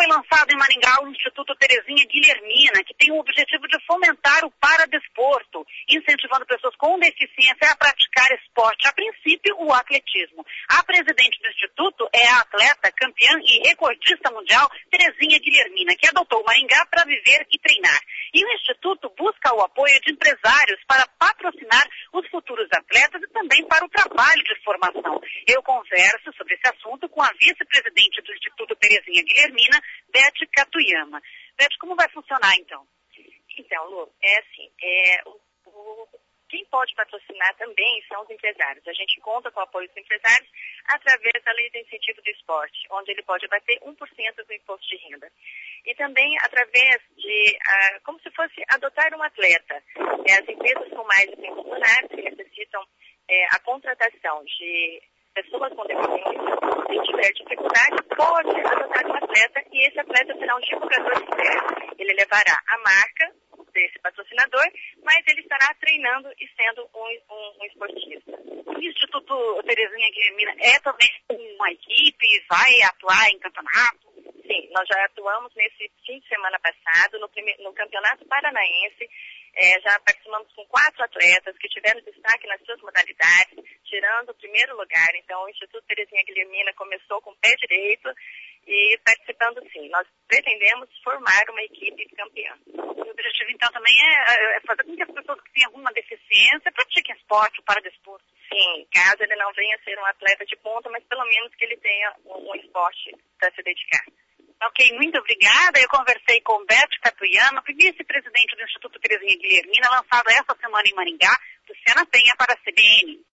foi lançado em Maringá o Instituto Terezinha Guilhermina, que tem o objetivo de fomentar o paradesporto, incentivando pessoas com deficiência a praticar esporte, a princípio o atletismo. A presidente do Instituto é a atleta, campeã e recordista mundial Terezinha Guilhermina, que adotou Maringá para viver e treinar. E o Instituto busca o apoio de empresários para patrocinar os futuros atletas e também para o trabalho de formação. Eu converso sobre esse assunto com a vice-presidente do Instituto Terezinha Guilhermina, Beth Katuyama. Beth, como vai funcionar então? Então, Lu, quem pode patrocinar também são os empresários. A gente conta com o apoio dos empresários através da Lei de Incentivo do Esporte, onde ele pode abater 1% do imposto de renda. E também através de, como se fosse adotar um atleta. As empresas com mais de 100 funcionários que necessitam a contratação de pessoas com deficiência, se tiver dificuldade, pode adotar um atleta e esse atleta será um divulgador externo. Ele levará a marca desse patrocinador, mas ele estará treinando e sendo um esportista. O Instituto Terezinha Guilhermina é também uma equipe, vai atuar em campeonato? Sim, nós já atuamos nesse fim de semana passado, no Campeonato Paranaense. Já participamos com 4 atletas que tiveram destaque nas suas modalidades, tirando o primeiro lugar. Então, o Instituto Terezinha Guilhermina começou com o pé direito e participando, sim. Nós pretendemos formar uma equipe campeã. O objetivo, então, também é fazer com que as pessoas que têm alguma deficiência pratiquem esporte, o paradesporto. Sim, caso ele não venha a ser um atleta de ponta, mas pelo menos que ele tenha um esporte para se dedicar. Ok, muito obrigada. Eu conversei com Beth Katuyama, vice-presidente do Instituto Terezinha Guilhermina, lançado essa semana em Maringá, Luciana Penha para a CBN.